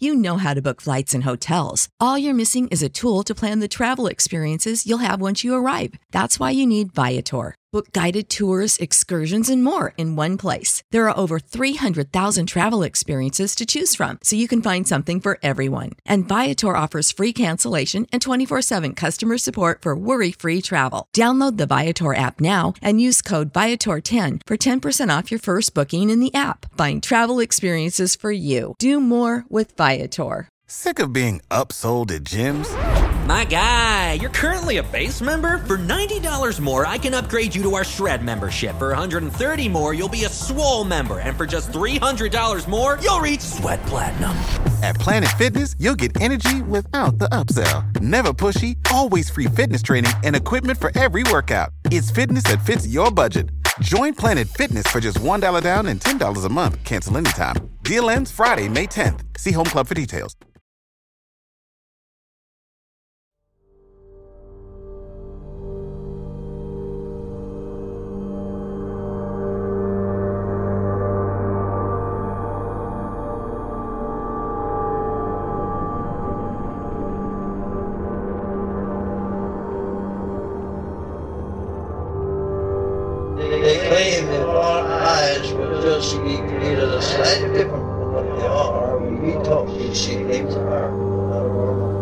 You know how to book flights and hotels. All you're missing is a tool to plan the travel experiences you'll have once you arrive. That's why you need Viator. Book guided tours, excursions, and more in one place. There are over 300,000 travel experiences to choose from, so you can find something for everyone. And Viator offers free cancellation and 24/7 customer support for worry-free travel. Download the Viator app now and use code Viator10 for 10% off your first booking in the app. Find travel experiences for you. Do more with Viator. Sick of being upsold at gyms? My guy, you're currently a base member? For $90 more, I can upgrade you to our Shred membership. For $130 more, you'll be a Swole member. And for just $300 more, you'll reach Sweat Platinum. At Planet Fitness, you'll get energy without the upsell. Never pushy, always free fitness training and equipment for every workout. It's fitness that fits your budget. Join Planet Fitness for just $1 down and $10 a month. Cancel anytime. Deal ends Friday, May 10th. See Home Club for details. They claim that our eyes will just be created a slightly different from what they are. We talk these see things are not normal.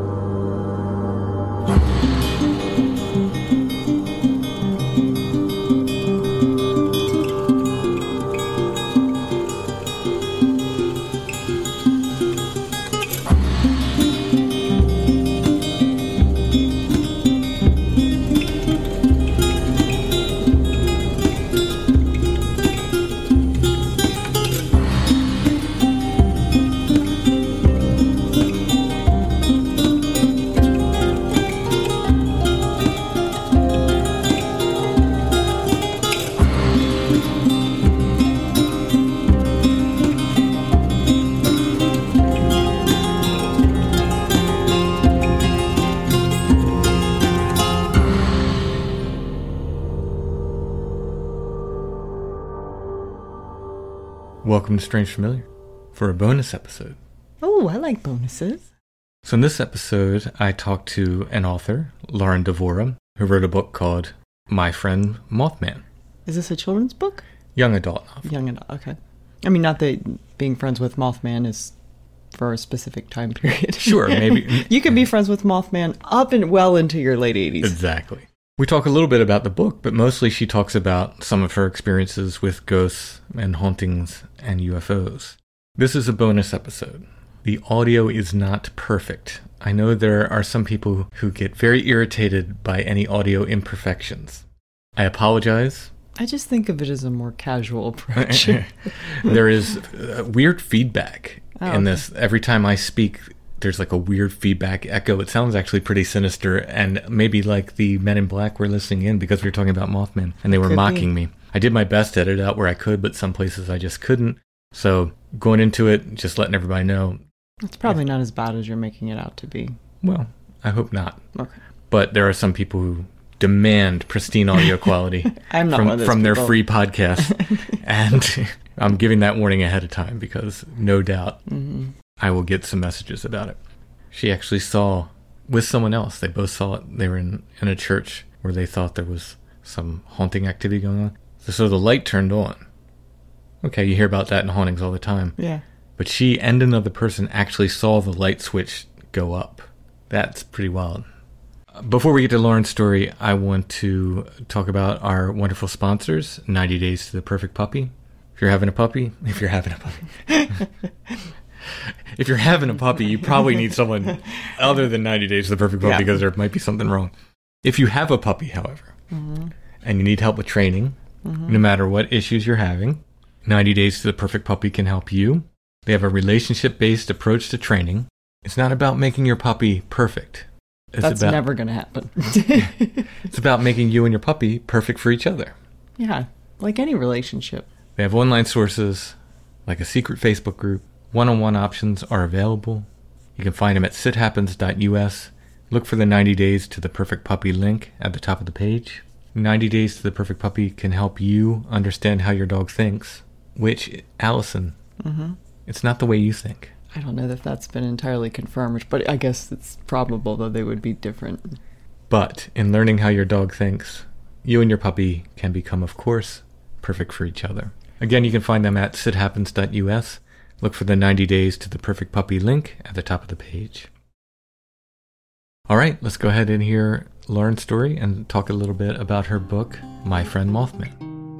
Welcome to Strange Familiar for a bonus episode. Oh, I like bonuses. So in this episode, I talked to an author, Lauren Devora, who wrote a book called My Friend Mothman. Is this a children's book? Young adult novel. Young adult, okay. I mean, not that being friends with Mothman is for a specific time period. Sure, maybe. You can be friends with Mothman up and well into your late 80s. Exactly. We talk a little bit about the book, but mostly she talks about some of her experiences with ghosts and hauntings and UFOs. This is a bonus episode. The audio is not perfect. I know there are some people who get very irritated by any audio imperfections. I apologize. I just think of it as a more casual approach. There is weird feedback in this. Every time I speak, there's like a weird feedback echo. It sounds actually pretty sinister, and maybe like the Men in Black were listening in because we were talking about Mothman, and they were mocking me. I did my best to edit it out where I could, but some places I just couldn't. So going into it, just letting everybody know. It's probably not as bad as you're making it out to be. Well, I hope not. Okay. But there are some people who demand pristine audio quality I'm not one of those from their people. free podcast. And I'm giving that warning ahead of time because no doubt I will get some messages about it. She actually saw, with someone else, they both saw it. They were in a church where they thought there was some haunting activity going on. So the light turned on. Okay, you hear about that in hauntings all the time. Yeah. But she and another person actually saw the light switch go up. That's pretty wild. Before we get to Lauren's story, I want to talk about our wonderful sponsors, 90 Days to the Perfect Puppy. If you're having a puppy, If you're having a puppy, you probably need someone other than 90 Days to the Perfect Puppy because there might be something wrong. If you have a puppy, however, and you need help with training, no matter what issues you're having, 90 Days to the Perfect Puppy can help you. They have a relationship-based approach to training. It's not about making your puppy perfect. That's never going to happen. It's about making you and your puppy perfect for each other. Yeah, like any relationship. They have online sources, like a secret Facebook group. One-on-one options are available. You can find them at sithappens.us. Look for the 90 Days to the Perfect Puppy link at the top of the page. 90 Days to the Perfect Puppy can help you understand how your dog thinks, which, Allison, it's not the way you think. I don't know if that's been entirely confirmed, but I guess it's probable that they would be different. But in learning how your dog thinks, you and your puppy can become, of course, perfect for each other. Again, you can find them at sithappens.us. Look for the 90 Days to the Perfect Puppy link at the top of the page. All right, let's go ahead and hear Lauren's story and talk a little bit about her book, My Friend Mothman.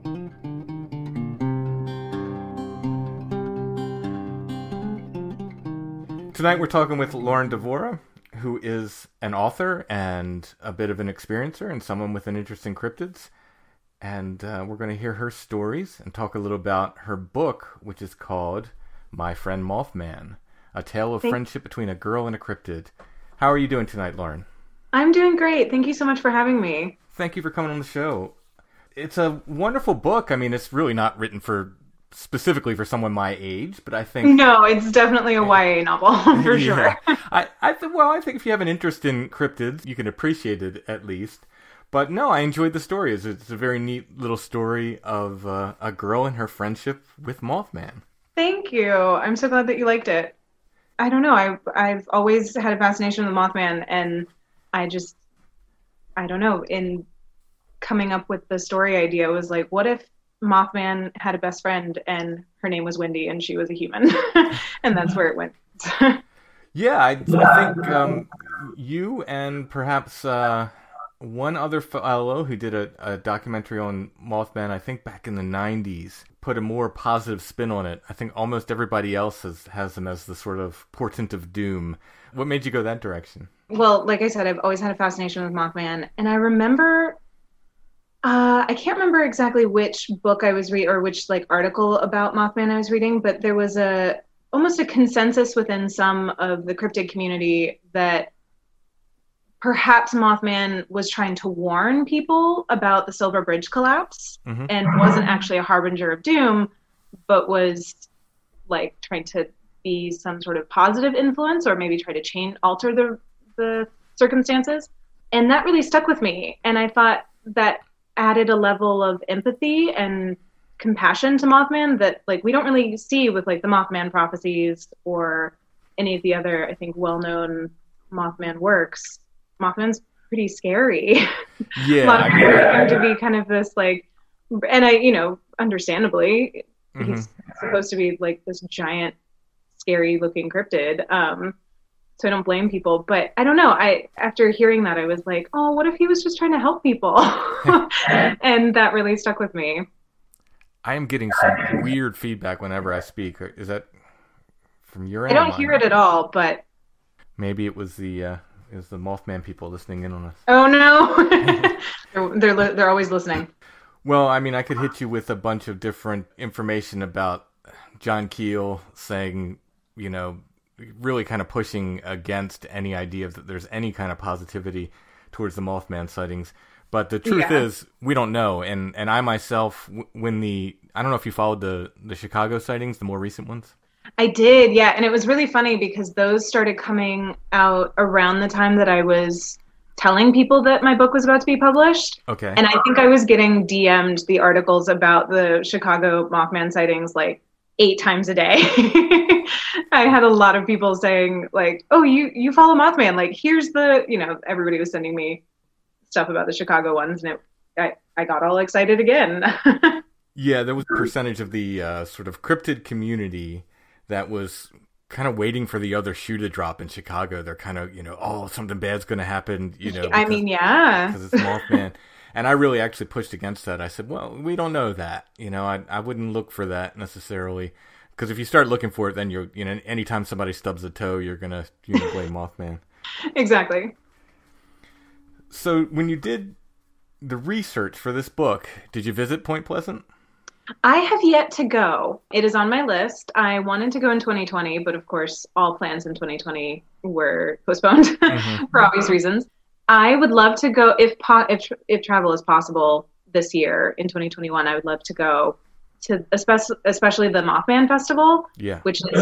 Tonight we're talking with Lauren Devora, who is an author and a bit of an experiencer and someone with an interest in cryptids. And we're going to hear her stories and talk a little about her book, which is called My Friend Mothman, A Tale of Friendship Between a Girl and a Cryptid. How are you doing tonight, Lauren? I'm doing great. Thank you so much for having me. Thank you for coming on the show. It's a wonderful book. I mean, it's really not written specifically for someone my age, but I think... No, it's definitely a YA novel, for sure. I think if you have an interest in cryptids, you can appreciate it at least. But no, I enjoyed the story. It's a very neat little story of a girl and her friendship with Mothman. Thank you. I'm so glad that you liked it. I don't know. I've always had a fascination with Mothman, and I don't know, in coming up with the story idea was like, what if Mothman had a best friend and her name was Wendy and she was a human? And that's where it went. Yeah, I think you and perhaps one other fellow who did a documentary on Mothman, I think back in the 90s, put a more positive spin on it. I think almost everybody else has him as the sort of portent of doom. What made you go that direction? Well, like I said, I've always had a fascination with Mothman. And I remember, I can't remember exactly which book I was reading or which article about Mothman I was reading, but there was almost a consensus within some of the cryptid community that perhaps Mothman was trying to warn people about the Silver Bridge collapse and wasn't actually a harbinger of doom, but was trying to be some sort of positive influence or maybe try to alter the circumstances. And that really stuck with me. And I thought that added a level of empathy and compassion to Mothman that we don't really see with the Mothman prophecies or any of the other, I think, well-known Mothman works. Mothman's pretty scary. Yeah. A lot of people are to be kind of this and understandably, he's supposed to be this giant, scary looking cryptid. So I don't blame people, but I don't know. After hearing that, I was like, oh, what if he was just trying to help people? And that really stuck with me. I am getting some weird feedback whenever I speak. Is that from your end? I don't hear it at all, but maybe it was the Mothman people listening in on us. Oh no, they're always listening. Well, I mean, I could hit you with a bunch of different information about John Keel saying, really kind of pushing against any idea that there's any kind of positivity towards the Mothman sightings. But the truth is, we don't know. And I myself, I don't know if you followed the Chicago sightings, the more recent ones. I did, yeah. And it was really funny because those started coming out around the time that I was telling people that my book was about to be published. Okay. And I think I was getting DM'd the articles about the Chicago Mothman sightings 8 times a day. I had a lot of people saying oh, you follow Mothman. Here's everybody was sending me stuff about the Chicago ones. And I got all excited again. Yeah, there was a percentage of the sort of cryptid community that was kind of waiting for the other shoe to drop in Chicago. They're kind of, oh, something bad's going to happen, I mean, yeah. Because it's Mothman. And I really actually pushed against that. I said, well, we don't know that. I wouldn't look for that necessarily. Because if you start looking for it, then you're, anytime somebody stubs a toe, you're going to blame Mothman. Exactly. So when you did the research for this book, did you visit Point Pleasant? I have yet to go. It is on my list. I wanted to go in 2020, but of course, all plans in 2020 were postponed for obvious reasons. I would love to go if travel is possible this year in 2021. I would love to go to especially the Mothman Festival, which is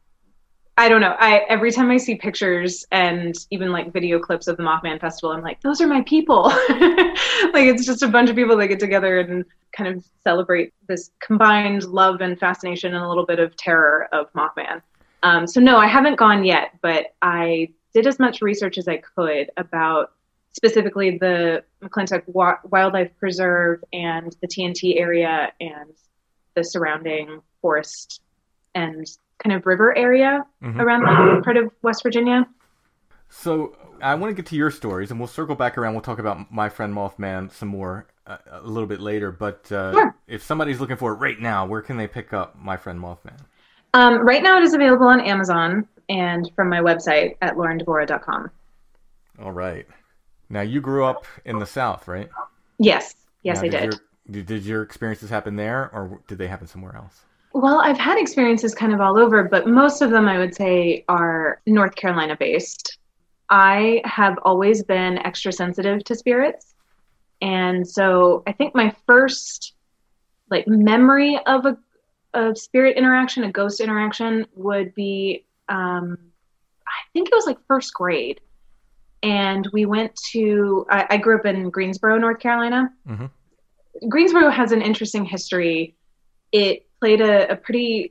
I don't know. Every time I see pictures and even video clips of the Mothman Festival, I'm like, those are my people. It's just a bunch of people that get together and kind of celebrate this combined love and fascination and a little bit of terror of Mothman. So no, I haven't gone yet, but I did as much research as I could about specifically the McClintock Wildlife Preserve and the TNT area and the surrounding forest and kind of river area around that part of West Virginia. So I want to get to your stories, and we'll circle back around. We'll talk about My Friend Mothman some more a little bit later. But Sure. If somebody's looking for it right now, where can they pick up My Friend Mothman? Right now it is available on Amazon and from my website at laurendevora.com. All right. Now, you grew up in the South, right? Yes. Yes, now, I did. Did your experiences happen there, or did they happen somewhere else? Well, I've had experiences kind of all over, but most of them I would say are North Carolina based. I have always been extra sensitive to spirits. And so I think my first memory of a spirit interaction, a ghost interaction would be, I think it was first grade. And we went to, I grew up in Greensboro, North Carolina. Mm-hmm. Greensboro has an interesting history. It played a pretty,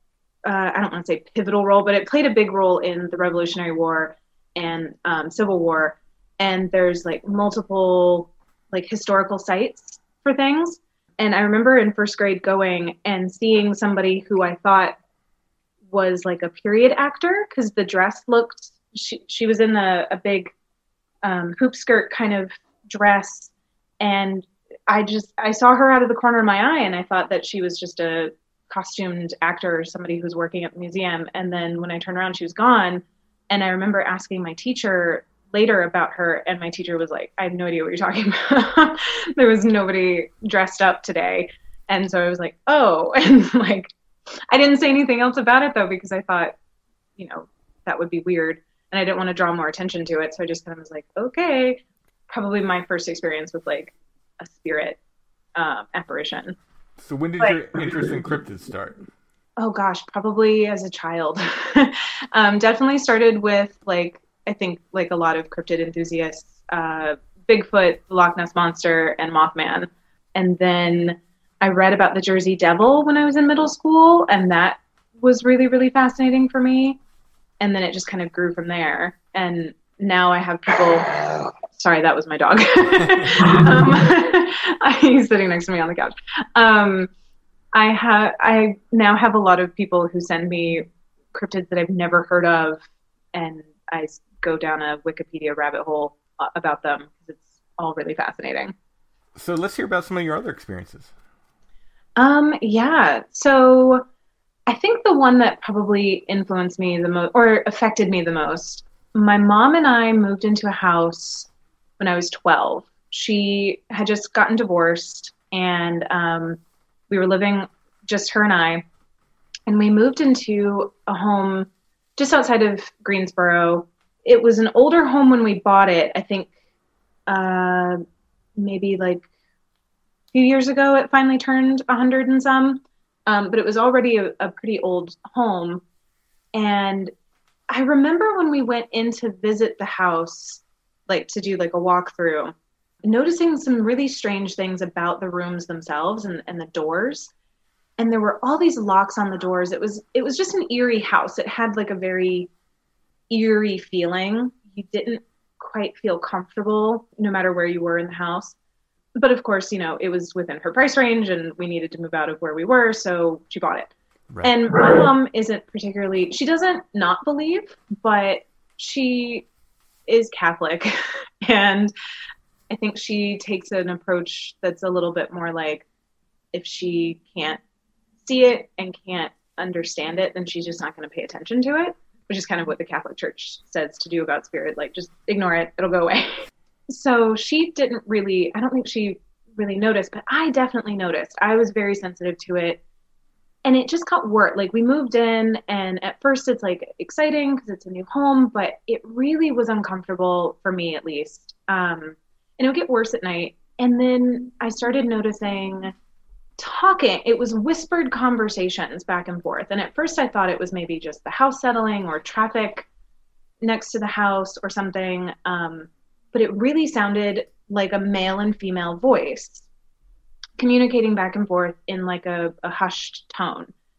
I don't want to say pivotal role, but it played a big role in the Revolutionary War and Civil War. And there's multiple historical sites for things. And I remember in first grade going and seeing somebody who I thought was a period actor, because the dress looked, she was in a big hoop skirt kind of dress. And I saw her out of the corner of my eye, and I thought that she was just a costumed actor or somebody who's working at the museum. And then when I turned around, she was gone. And I remember asking my teacher later about her, and my teacher was like, I have no idea what you're talking about. There was nobody dressed up today. And so I was like, oh, and I didn't say anything else about it though, because I thought, that would be weird. And I didn't want to draw more attention to it. So I just kind of was like, okay, probably my first experience with a spirit apparition. So when did your interest in cryptids start? Oh gosh, probably as a child. Definitely started with I think a lot of cryptid enthusiasts, Bigfoot, the Loch Ness Monster, and Mothman. And then I read about the Jersey Devil when I was in middle school, and that was really, really fascinating for me. And then it just kind of grew from there. And now I have people... Sorry, that was my dog. He's sitting next to me on the couch. I now have a lot of people who send me cryptids that I've never heard of, and I go down a Wikipedia rabbit hole about them because it's all really fascinating. So let's hear about some of your other experiences. Yeah. So I think the one that probably influenced me the most, or affected me the most, my mom and I moved into a house when I was 12. She had just gotten divorced, and we were living, just her and I, and we moved into a home just outside of Greensboro. It was an older home when we bought it. I think maybe a few years ago it finally turned 100 and some. But it was already a pretty old home. And I remember when we went in to visit the house, to do a walkthrough, noticing some really strange things about the rooms themselves and the doors. And there were all these locks on the doors. It was just an eerie house. It had a very eerie feeling. You didn't quite feel comfortable no matter where you were in the house. But of course, it was within her price range, and we needed to move out of where we were, so she bought it. Right. And my mom isn't particularly, she doesn't not believe, but she is Catholic. And I think she takes an approach that's a little bit more if she can't see it and can't understand it, then she's just not going to pay attention to it, which is kind of what the Catholic Church says to do about spirit. Just ignore it. It'll go away. So she didn't really, I don't think she really noticed, but I definitely noticed. I was very sensitive to it. And it just got worse. We moved in, and at first it's exciting because it's a new home, but it really was uncomfortable for me, at least. And it would get worse at night. And then I started noticing talking. It was whispered conversations back and forth. And at first I thought it was maybe just the house settling or traffic next to the house or something. But it really sounded like a male and female voice communicating back and forth in a hushed tone.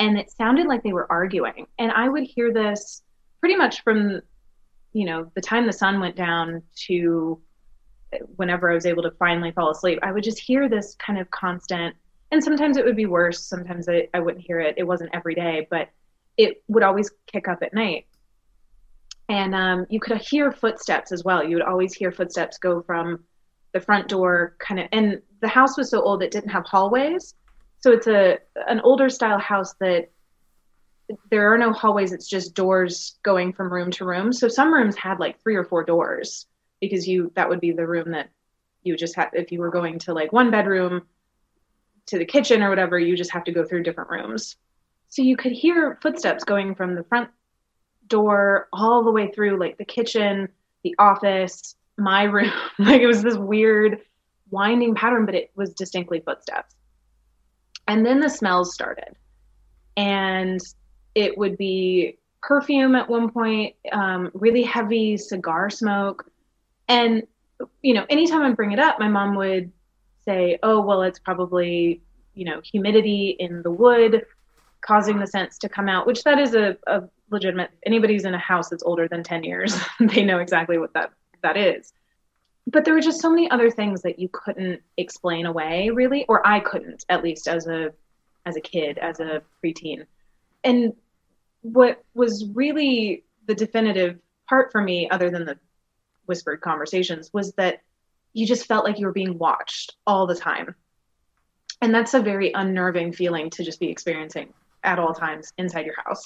and it sounded like they were arguing. And I would hear this pretty much from, the time the sun went down to whenever I was able to finally fall asleep. I would just hear this kind of constant, and sometimes it would be worse. Sometimes I wouldn't hear it. It wasn't every day, but it would always kick up at night. And you could hear footsteps as well. You would always hear footsteps go from the front door and the house was so old it didn't have hallways. So it's an older style house that there are no hallways. It's just doors going from room to room. So some rooms had like 3 or 4 doors, because that would be the room that you just have, if you were going to like one bedroom to the kitchen or whatever, you just have to go through different rooms. So you could hear footsteps going from the front door all the way through like the kitchen, the office, my room. Like it was this weird winding pattern, but it was distinctly footsteps. And then the smells started, and it would be perfume at one point, really heavy cigar smoke. And, anytime I bring it up, my mom would say, oh, well, it's probably, humidity in the wood causing the scents to come out, which that is a legitimate, anybody's in a house that's older than 10 years, they know exactly what that is. But there were just so many other things that you couldn't explain away, really, or I couldn't, at least as a kid, as a preteen. And what was really the definitive part for me, other than the whispered conversations, was that you just felt like you were being watched all the time. And that's a very unnerving feeling to just be experiencing at all times inside your house.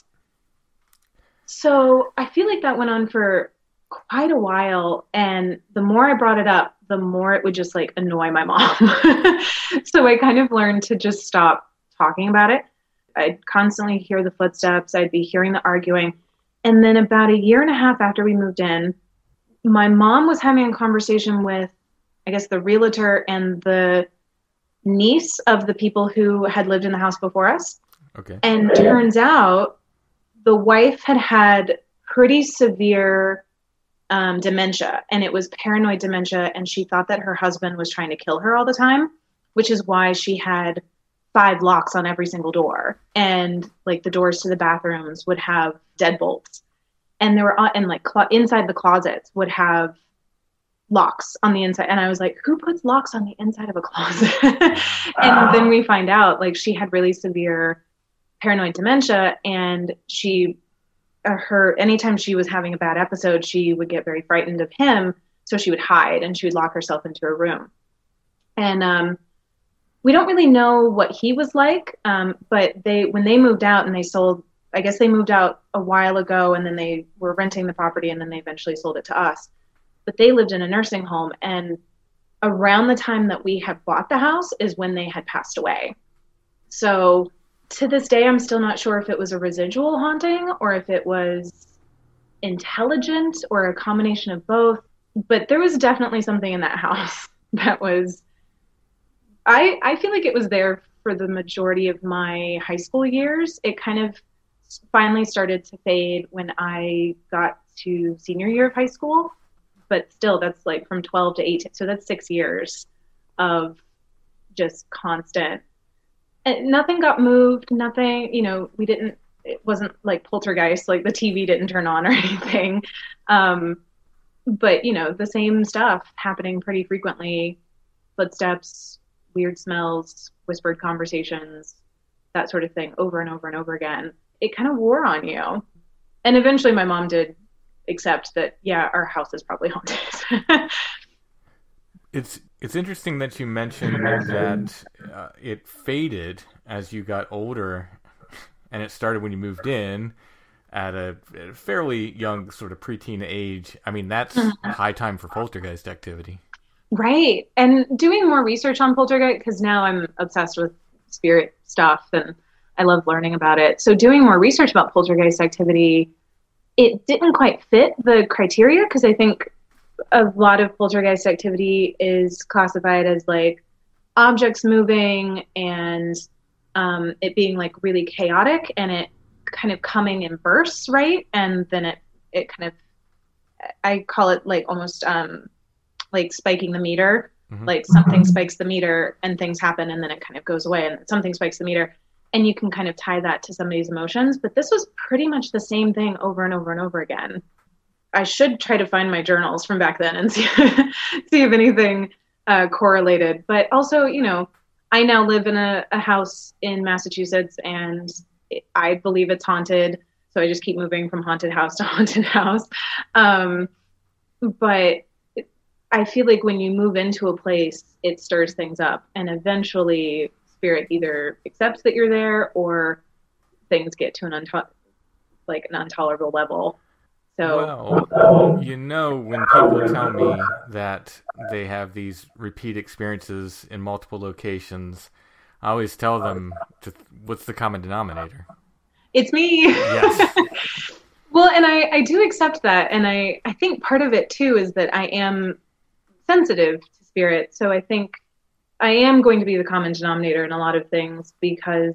So I feel like that went on for quite a while. And the more I brought it up, the more it would just like annoy my mom. So I kind of learned to just stop talking about it. I'd constantly hear the footsteps. I'd be hearing the arguing. And then about 1.5 years after we moved in, my mom was having a conversation with, I guess, the realtor and the niece of the people who had lived in the house before us. Okay. And turns out the wife had pretty severe dementia, and it was paranoid dementia. And she thought that her husband was trying to kill her all the time, which is why she had 5 locks on every single door. And like the doors to the bathrooms would have deadbolts. And they were inside the closets would have locks on the inside. And I was like, who puts locks on the inside of a closet? And then we find out like she had really severe paranoid dementia, and anytime she was having a bad episode, she would get very frightened of him. So she would hide and she would lock herself into a room. And we don't really know what he was like. But when they moved out and they sold, I guess they moved out a while ago, and then they were renting the property, and then they eventually sold it to us. But they lived in a nursing home, and around the time that we had bought the house is when they had passed away. So to this day, I'm still not sure if it was a residual haunting or if it was intelligent or a combination of both. But there was definitely something in that house that was, I feel like it was there for the majority of my high school years. It kind of finally started to fade when I got to senior year of high school. But still, that's like from 12 to 18. So that's 6 years of just constant. And nothing got moved. Nothing, it wasn't like poltergeist, like the TV didn't turn on or anything. But, the same stuff happening pretty frequently. Footsteps, weird smells, whispered conversations, that sort of thing over and over and over again. It kind of wore on you. And eventually my mom did accept that, yeah, our house is probably haunted. It's interesting that you mentioned that it faded as you got older, and it started when you moved in at a fairly young sort of preteen age. I mean, that's high time for poltergeist activity. Right. And doing more research on poltergeist, because now I'm obsessed with spirit stuff and I love learning about it. So doing more research about poltergeist activity, it didn't quite fit the criteria, because I think a lot of poltergeist activity is classified as like objects moving and it being like really chaotic and it kind of coming in bursts, right? And then it kind of, I call it like almost like spiking the meter. Mm-hmm. Like something spikes the meter and things happen and then it kind of goes away, and something spikes the meter. and you can kind of tie that to somebody's emotions. But this was pretty much the same thing over and over and over again. I should try to find my journals from back then and see if anything correlated. But also, you know, I now live in a house in Massachusetts, and I believe it's haunted. So I just keep moving from haunted house to haunted house. But I feel like when you move into a place, it stirs things up, and eventually spirit either accepts that you're there, or things get to an intolerable level. So, well, you know, when people tell me that they have these repeat experiences in multiple locations, I always tell them, what's the common denominator? It's me. Yes. Well, and I do accept that. And I think part of it, too, is that I am sensitive to spirit. So I think I am going to be the common denominator in a lot of things because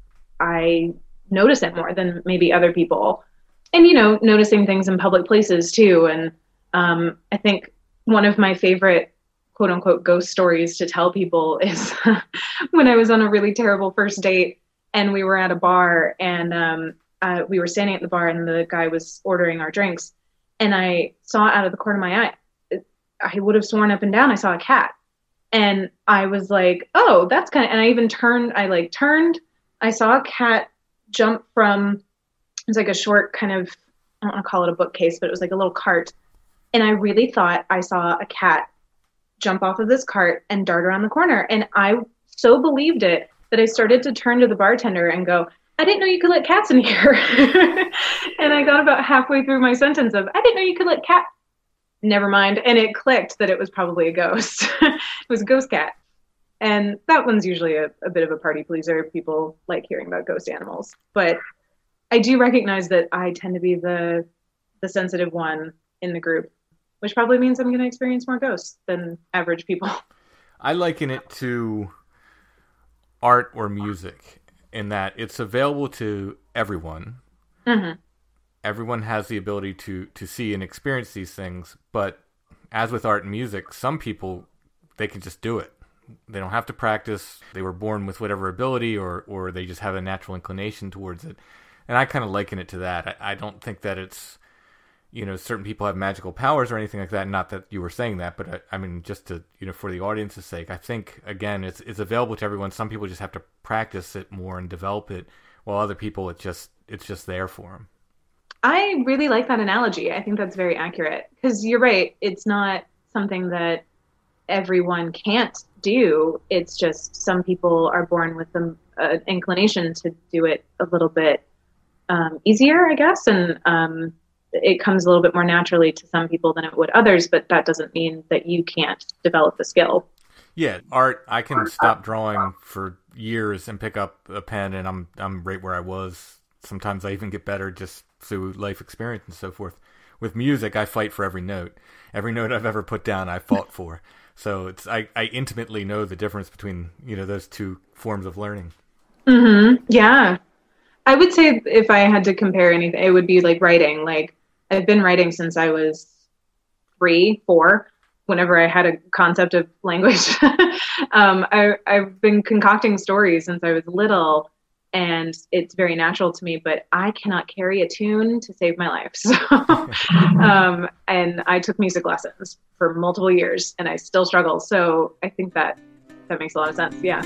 I notice it more than maybe other people. And, you know, noticing things in public places, too. And I think one of my favorite, quote unquote, ghost stories to tell people is when I was on a really terrible first date and we were at a bar, and we were standing at the bar and the guy was ordering our drinks. And I saw out of the corner of my eye, I would have sworn up and down I saw a cat. And I was like, oh, that's kind of, and I even turned, I saw a cat jump from, it was like a short kind of, I don't want to call it a bookcase, but it was like a little cart. And I really thought I saw a cat jump off of this cart and dart around the corner. And I so believed it that I started to turn to the bartender and go, I didn't know you could let cats in here. And I got about halfway through my sentence of, I didn't know you could let cats. Never mind. And it clicked that it was probably a ghost. It was a ghost cat. And that one's usually a bit of a party pleaser. People like hearing about ghost animals. But I do recognize that I tend to be the sensitive one in the group, which probably means I'm going to experience more ghosts than average people. I liken it to art or music in that it's available to everyone. Mm-hmm. Everyone has the ability to see and experience these things, but as with art and music, some people, they can just do it. They don't have to practice. They were born with whatever ability, or they just have a natural inclination towards it. And I kind of liken it to that. I don't think that it's, you know, certain people have magical powers or anything like that. Not that you were saying that, but I mean, just to, you know, for the audience's sake, I think, again, it's available to everyone. Some people just have to practice it more and develop it, while other people, it's just there for them. I really like that analogy. I think that's very accurate because you're right. It's not something that everyone can't do. It's just some people are born with an inclination to do it a little bit easier, I guess. And it comes a little bit more naturally to some people than it would others, but that doesn't mean that you can't develop the skill. Yeah, art, I can stop drawing for years and pick up a pen and I'm right where I was. Sometimes I even get better just through life experience and so forth. With music, I fight for every note. Every note I've ever put down, I fought for. So I intimately know the difference between, you know, those two forms of learning. Mm-hmm. Yeah. I would say if I had to compare anything, it would be like writing. Like I've been writing since I was 3, 4, whenever I had a concept of language. I've been concocting stories since I was little, and it's very natural to me, but I cannot carry a tune to save my life. So, and I took music lessons for multiple years and I still struggle. So I think that makes a lot of sense. Yeah.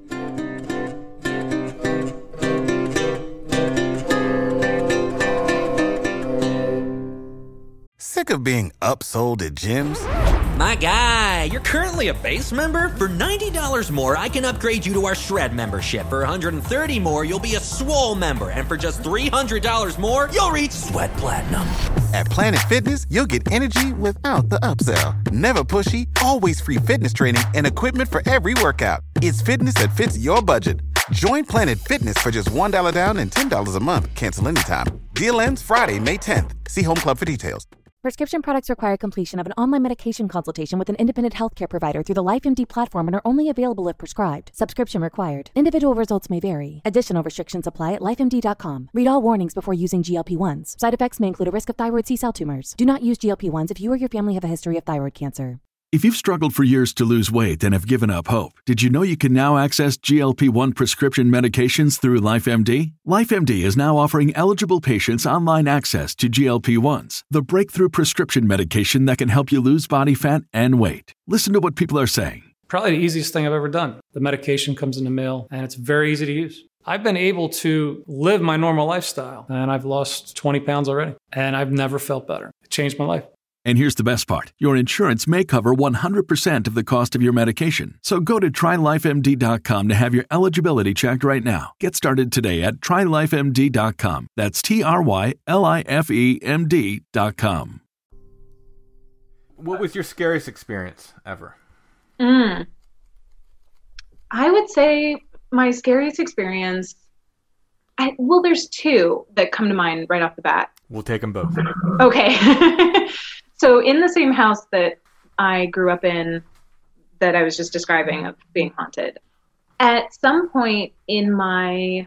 Sick of being upsold at gyms? My guy, you're currently a base member? For $90 more, I can upgrade you to our Shred membership. For $130 more, you'll be a Swole member. And for just $300 more, you'll reach Sweat Platinum. At Planet Fitness, you'll get energy without the upsell. Never pushy, always free fitness training and equipment for every workout. It's fitness that fits your budget. Join Planet Fitness for just $1 down and $10 a month. Cancel anytime. Deal ends Friday, May 10th. See Home Club for details. Prescription products require completion of an online medication consultation with an independent healthcare provider through the LifeMD platform and are only available if prescribed. Subscription required. Individual results may vary. Additional restrictions apply at lifemd.com. Read all warnings before using GLP-1s. Side effects may include a risk of thyroid C-cell tumors. Do not use GLP-1s if you or your family have a history of thyroid cancer. If you've struggled for years to lose weight and have given up hope, did you know you can now access GLP-1 prescription medications through LifeMD? LifeMD is now offering eligible patients online access to GLP-1s, the breakthrough prescription medication that can help you lose body fat and weight. Listen to what people are saying. Probably the easiest thing I've ever done. The medication comes in the mail, and it's very easy to use. I've been able to live my normal lifestyle, and I've lost 20 pounds already, and I've never felt better. It changed my life. And here's the best part. Your insurance may cover 100% of the cost of your medication. So go to TryLifeMD.com to have your eligibility checked right now. Get started today at TryLifeMD.com. That's TryLifeMD.com. What was your scariest experience ever? I would say my scariest experience, there's two that come to mind right off the bat. We'll take them both. Okay. So in the same house that I grew up in, that I was just describing of being haunted, at some point in my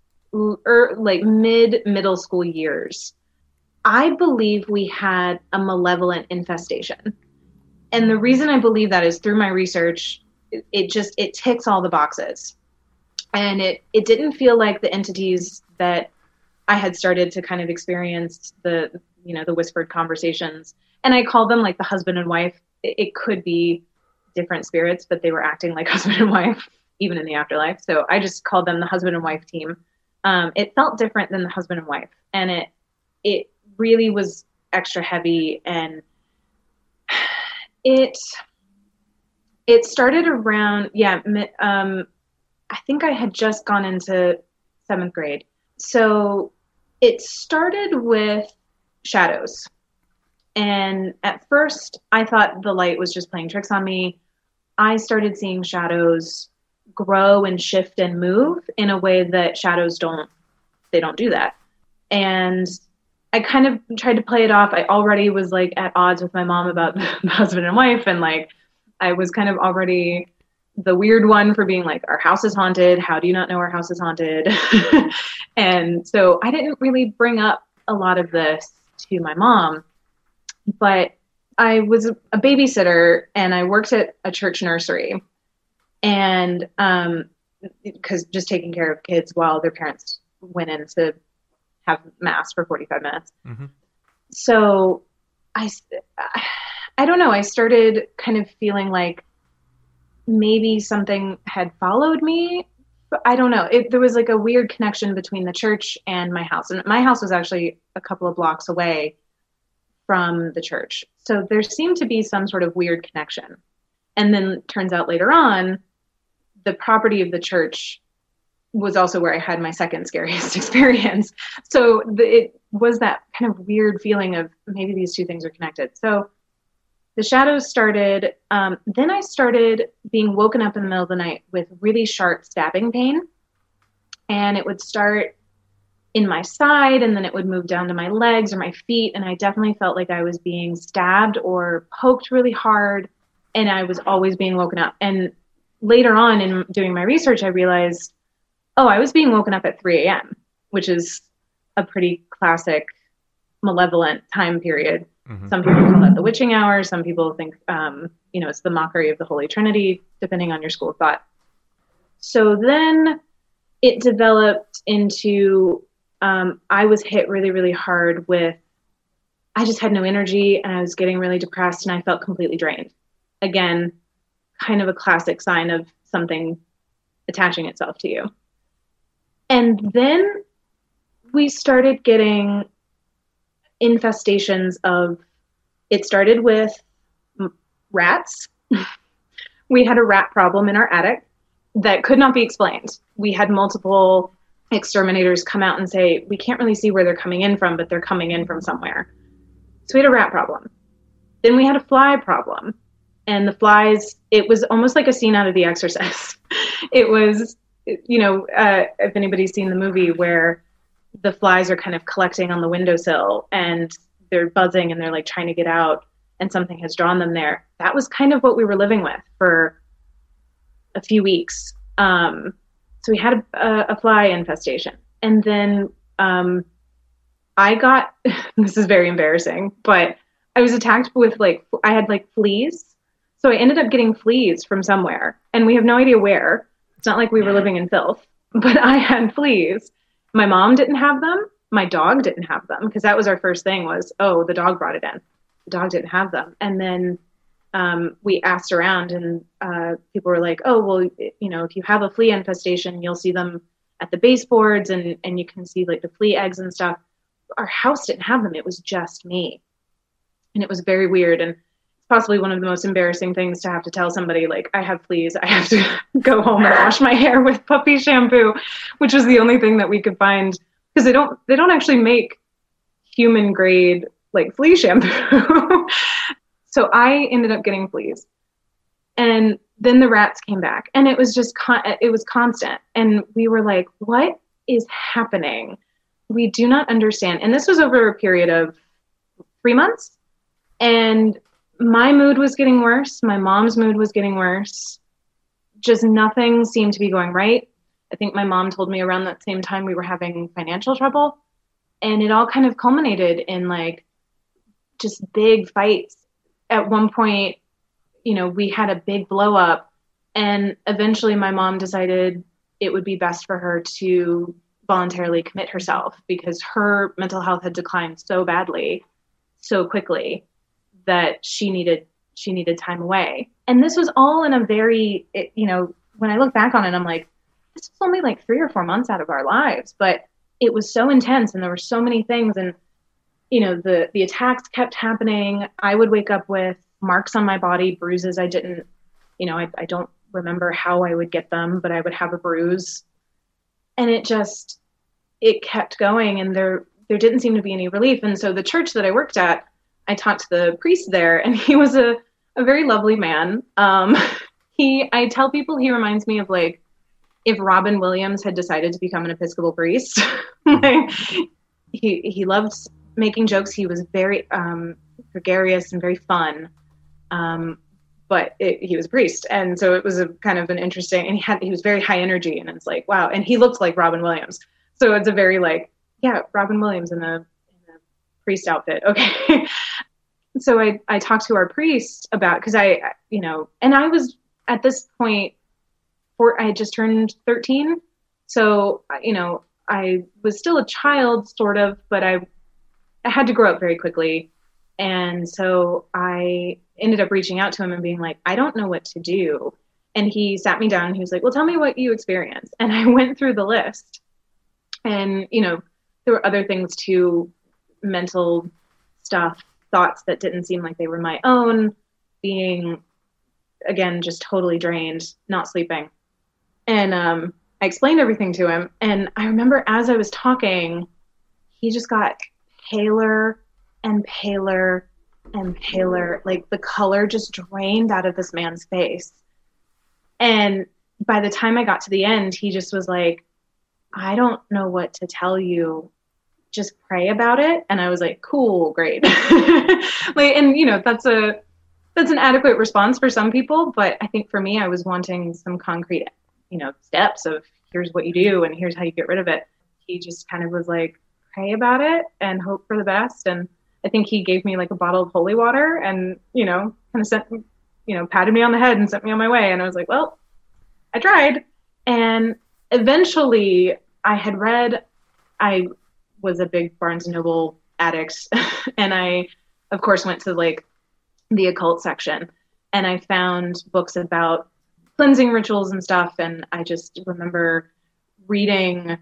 middle school years, I believe we had a malevolent infestation. And the reason I believe that is through my research, it ticks all the boxes. And it didn't feel like the entities that I had started to kind of experience the whispered conversations. And I call them like the husband and wife. It could be different spirits, but they were acting like husband and wife, even in the afterlife. So I just called them the husband and wife team. It felt different than the husband and wife. And it really was extra heavy. And it started around, I think I had just gone into 7th grade. So it started with shadows. And at first I thought the light was just playing tricks on me. I started seeing shadows grow and shift and move in a way that shadows don't do that. And I kind of tried to play it off. I already was like at odds with my mom about the husband and wife. And like, I was kind of already the weird one for being like, our house is haunted. How do you not know our house is haunted? And so I didn't really bring up a lot of this to my mom, but I was a babysitter and I worked at a church nursery, and because just taking care of kids while their parents went in to have mass for 45 minutes. Mm-hmm. So I don't know. I started kind of feeling like maybe something had followed me. But I don't know. There was like a weird connection between the church and my house. And my house was actually a couple of blocks away from the church. So there seemed to be some sort of weird connection. And then turns out later on, the property of the church was also where I had my second scariest experience. So it was that kind of weird feeling of maybe these two things are connected. So the shadows started. Then I started being woken up in the middle of the night with really sharp stabbing pain. And it would start in my side, and then it would move down to my legs or my feet. And I definitely felt like I was being stabbed or poked really hard. And I was always being woken up. And later on in doing my research, I realized, I was being woken up at 3 a.m., which is a pretty classic malevolent time period. Mm-hmm. Some people call it the witching hour. Some people think, it's the mockery of the Holy Trinity, depending on your school of thought. So then it developed into, I was hit really, really hard with, I just had no energy and I was getting really depressed and I felt completely drained. Again, kind of a classic sign of something attaching itself to you. And then we started getting infestations of, it started with rats. We had a rat problem in our attic that could not be explained. We had multiple exterminators come out and say, we can't really see where they're coming in from, but they're coming in from somewhere. So we had a rat problem. Then we had a fly problem. And the flies, it was almost like a scene out of The Exorcist. It was, if anybody's seen the movie where the flies are kind of collecting on the windowsill and they're buzzing and they're like trying to get out and something has drawn them there. That was kind of what we were living with for a few weeks. So we had a fly infestation. And then I got, this is very embarrassing, but I was attacked with I had fleas. So I ended up getting fleas from somewhere, and we have no idea where. It's not like we were living in filth, but I had fleas. My mom didn't have them. My dog didn't have them, because that was our first thing was, oh, the dog brought it in. The dog didn't have them. And then we asked around, and people were like, oh, well, you know, if you have a flea infestation, you'll see them at the baseboards, and you can see like the flea eggs and stuff. Our house didn't have them. It was just me. And it was very weird. And it's possibly one of the most embarrassing things to have to tell somebody, like, I have fleas. I have to go home and wash my hair with puppy shampoo, which was the only thing that we could find, because they don't actually make human grade like flea shampoo. So I ended up getting fleas, and then the rats came back, and it was just it was constant. And we were like, what is happening? We do not understand. And this was over a period of 3 months, and my mood was getting worse. My mom's mood was getting worse. Just nothing seemed to be going right. I think my mom told me around that same time we were having financial trouble, and it all kind of culminated in like just big fights. At one point, you know, we had a big blow up, and eventually my mom decided it would be best for her to voluntarily commit herself, because her mental health had declined so badly, so quickly, that she needed time away. And this was all in a very, you know, when I look back on it, I'm like, this was only like 3 or 4 months out of our lives, but it was so intense, and there were so many things. And, you know, the attacks kept happening. I would wake up with marks on my body, bruises. I didn't, you know, I don't remember how I would get them, but I would have a bruise, and it kept going, and there didn't seem to be any relief. And so the church that I worked at, I talked to the priest there, and he was a very lovely man. I tell people he reminds me of like if Robin Williams had decided to become an Episcopal priest. Like, he loved making jokes. He was very gregarious and very fun. But he was a priest. And so it was a kind of an interesting, and he was very high energy, and it's like, wow. And he looked like Robin Williams. So it's a very like, yeah, Robin Williams in a priest outfit. Okay. So I talked to our priest about, because you know, and I was at this point, I had just turned 13. So, you know, I was still a child sort of, but I had to grow up very quickly. And so I ended up reaching out to him and being like, I don't know what to do. And he sat me down and he was like, well, tell me what you experienced. And I went through the list, and, you know, there were other things too, mental stuff, thoughts that didn't seem like they were my own, being, again, just totally drained, not sleeping. And I explained everything to him. And I remember as I was talking, he just got paler and paler and paler. Like the color just drained out of this man's face. And by the time I got to the end, he just was like, I don't know what to tell you. Just pray about it. And I was like, cool, great. Like, and you know, that's an adequate response for some people. But I think for me, I was wanting some concrete, you know, steps of here's what you do and here's how you get rid of it. He just kind of was like, pray about it and hope for the best. And I think he gave me like a bottle of holy water and, you know, kind of patted me on the head and sent me on my way. And I was like, well, I tried. And eventually I was a big Barnes & Noble addict. And I, of course, went to like the occult section, and I found books about cleansing rituals and stuff. And I just remember reading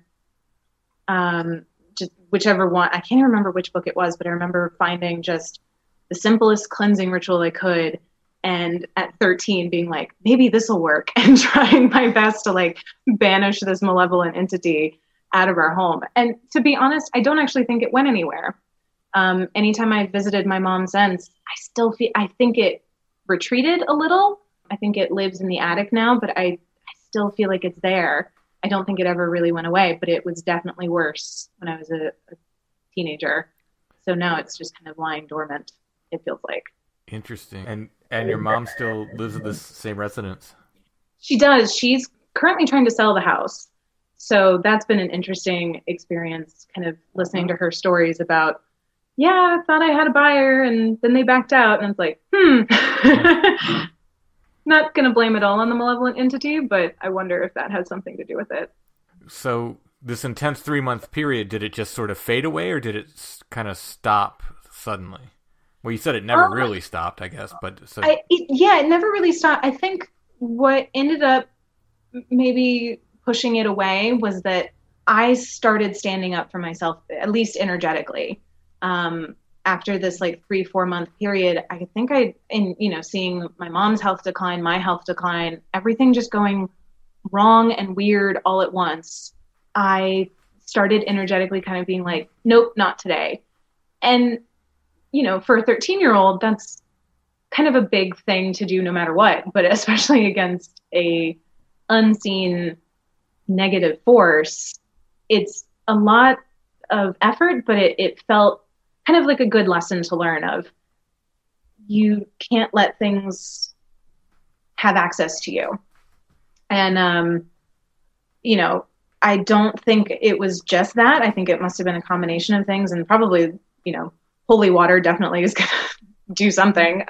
just whichever one, I can't even remember which book it was, but I remember finding just the simplest cleansing ritual I could. And at 13 being like, maybe this will work, and trying my best to like banish this malevolent entity out of our home. And to be honest, I don't actually think it went anywhere. Anytime I visited my mom since, I think it retreated a little. I think it lives in the attic now, but I still feel like it's there. I don't think it ever really went away, but it was definitely worse when I was a teenager. So now it's just kind of lying dormant, it feels like. Interesting. And your mom still lives at this same residence? She does. She's currently trying to sell the house. So that's been an interesting experience, kind of listening to her stories about, yeah, I thought I had a buyer and then they backed out. And it's like, not going to blame it all on the malevolent entity, but I wonder if that has something to do with it. So this intense 3-month period, did it just sort of fade away, or did it kind of stop suddenly? Well, you said it never really stopped, I guess, but so... it never really stopped. I think what ended up maybe pushing it away was that I started standing up for myself, at least energetically. After this 3-4 month period, I think seeing my mom's health decline, my health decline, everything just going wrong and weird all at once, I started energetically kind of being like, nope, not today. And, for a 13-year-old, that's kind of a big thing to do no matter what, but especially against a unseen negative force, it's a lot of effort, but it felt kind of like a good lesson to learn of you can't let things have access to you. And, I don't think it was just that. I think it must have been a combination of things, and probably, holy water definitely is going to do something.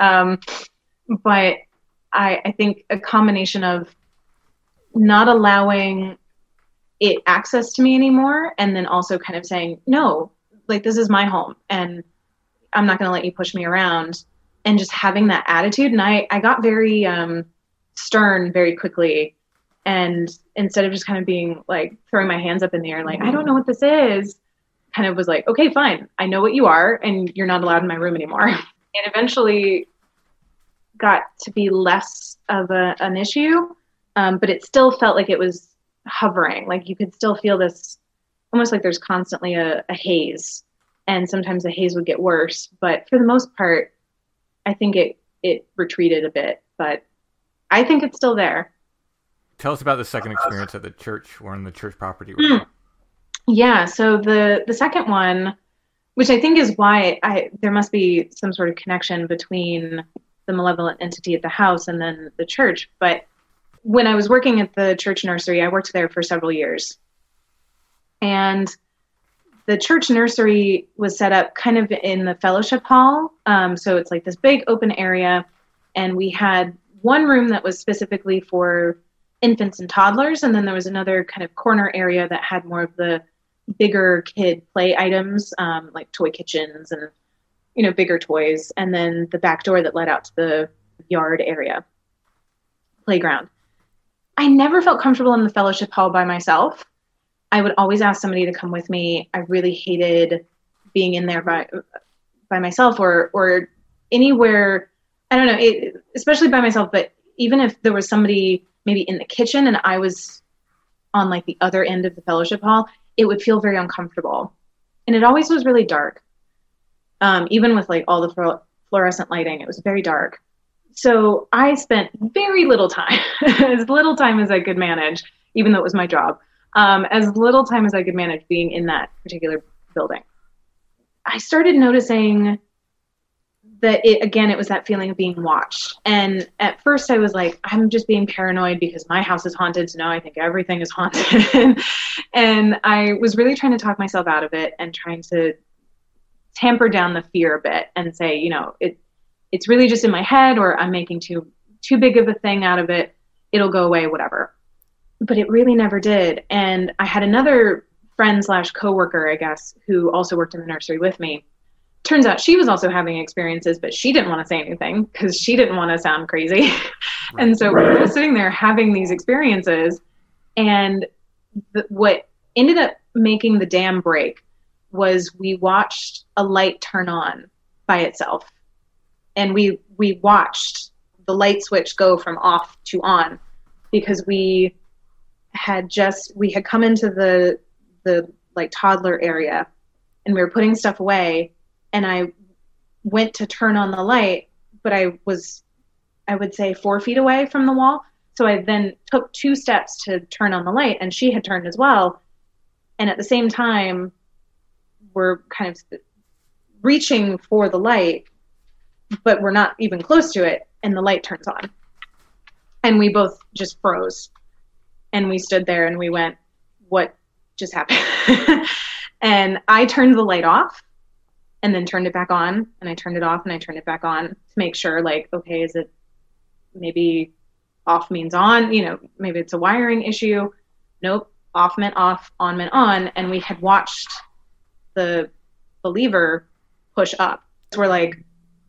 But I think a combination of not allowing it access to me anymore, and then also kind of saying, no, this is my home and I'm not going to let you push me around, and just having that attitude. And I got very stern very quickly. And instead of just kind of being throwing my hands up in the air, I don't know what this is, kind of was like, okay, fine. I know what you are, and you're not allowed in my room anymore. It eventually got to be less of an issue. But it still felt like it was hovering. You could still feel this, almost like there's constantly a haze, and sometimes the haze would get worse. But for the most part, I think it retreated a bit, but I think it's still there. Tell us about the second experience at the church or on the church property. Yeah. So the second one, which I think is why there must be some sort of connection between the malevolent entity at the house and then the church. But when I was working at the church nursery, I worked there for several years. And the church nursery was set up kind of in the fellowship hall. So it's this big open area. And we had one room that was specifically for infants and toddlers. And then there was another kind of corner area that had more of the bigger kid play items, like toy kitchens and, bigger toys. And then the back door that led out to the yard area, playground. I never felt comfortable in the fellowship hall by myself. I would always ask somebody to come with me. I really hated being in there by myself or anywhere. I don't know, especially by myself, but even if there was somebody maybe in the kitchen and I was on the other end of the fellowship hall, it would feel very uncomfortable. And it always was really dark. Even with all the fluorescent lighting, it was very dark. So I spent very little time, as little time as I could manage, even though it was my job, as little time as I could manage being in that particular building. I started noticing that it was that feeling of being watched. And at first I was like, I'm just being paranoid because my house is haunted. So now I think everything is haunted. And I was really trying to talk myself out of it and trying to tamper down the fear a bit and say, it's really just in my head, or I'm making too big of a thing out of it. It'll go away, whatever. But it really never did. And I had another friend / coworker, I guess, who also worked in the nursery with me. Turns out she was also having experiences, but she didn't want to say anything because she didn't want to sound crazy. And so we were sitting there having these experiences, and what ended up making the dam break was we watched a light turn on by itself. And we watched the light switch go from off to on because we had come into the toddler area, and we were putting stuff away, and I went to turn on the light, but I would say 4 feet away from the wall. So I then took 2 steps to turn on the light, and she had turned as well. And at the same time, we're kind of reaching for the light, but we're not even close to it, and the light turns on. And we both just froze. And we stood there and we went, what just happened? And I turned the light off and then turned it back on, and I turned it off and I turned it back on to make sure, okay, is it maybe off means on, maybe it's a wiring issue. Nope. Off meant off, on meant on. And we had watched the lever push up. So we're like,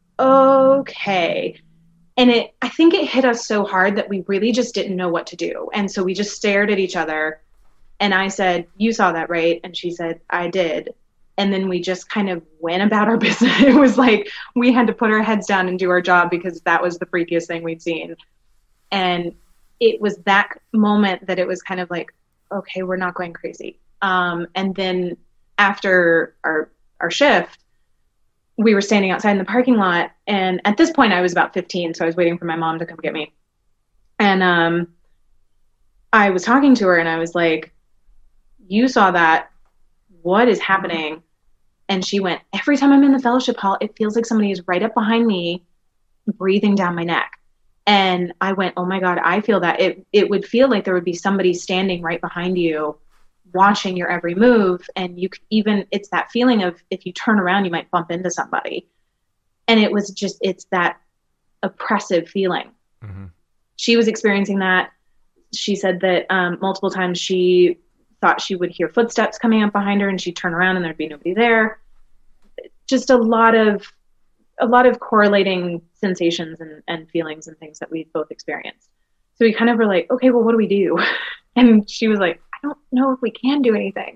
okay. And I think it hit us so hard that we really just didn't know what to do. And so we just stared at each other. And I said, you saw that, right? And she said, I did. And then we just kind of went about our business. It was like we had to put our heads down and do our job because that was the freakiest thing we'd seen. And it was that moment that it was kind of like, okay, we're not going crazy. And then after our shift, we were standing outside in the parking lot. And at this point I was about 15. So I was waiting for my mom to come get me. And I was talking to her and I was like, you saw that. What is happening? And she went, every time I'm in the fellowship hall, it feels like somebody is right up behind me, breathing down my neck. And I went, oh my God, I feel that. It would feel like there would be somebody standing right behind you, watching your every move. And you could even, it's that feeling of if you turn around, you might bump into somebody. And it was just, it's that oppressive feeling. Mm-hmm. She was experiencing that. She said that multiple times she thought she would hear footsteps coming up behind her and she'd turn around and there'd be nobody there. Just a lot of correlating sensations and feelings and things that we both experienced. So we kind of were like, okay, well, what do we do? And she was like, I don't know if we can do anything.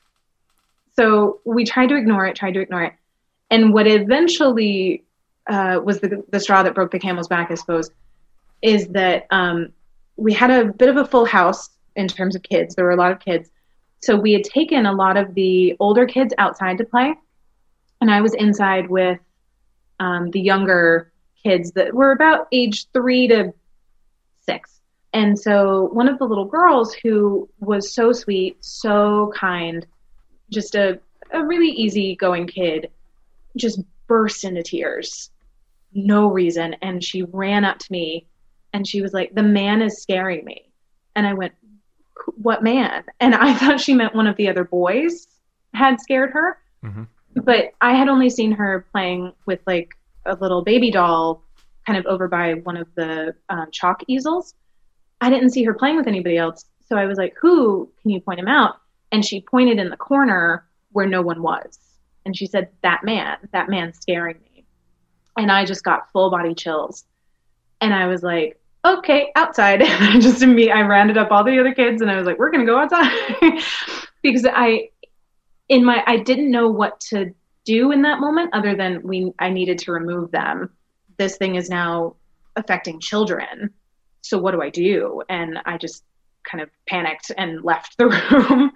So we tried to ignore it. And what eventually was the straw that broke the camel's back, I suppose, is that we had a bit of a full house in terms of kids. There were a lot of kids. So we had taken a lot of the older kids outside to play. And I was inside with the younger kids that were about age 3 to 6. And so one of the little girls who was so sweet, so kind, just a really easygoing kid, just burst into tears. No reason. And she ran up to me and she was like, the man is scaring me. And I went, what man? And I thought she meant one of the other boys had scared her. Mm-hmm. But I had only seen her playing with like a little baby doll kind of over by one of the chalk easels. I didn't see her playing with anybody else. So I was like, who? Can you point him out? And she pointed in the corner where no one was. And she said, that man's scaring me. And I just got full body chills. And I was like, okay, outside. And I rounded up all the other kids and I was like, we're going to go outside. Because I didn't know what to do in that moment other than I needed to remove them. This thing is now affecting children. So what do I do? And I just kind of panicked and left the room.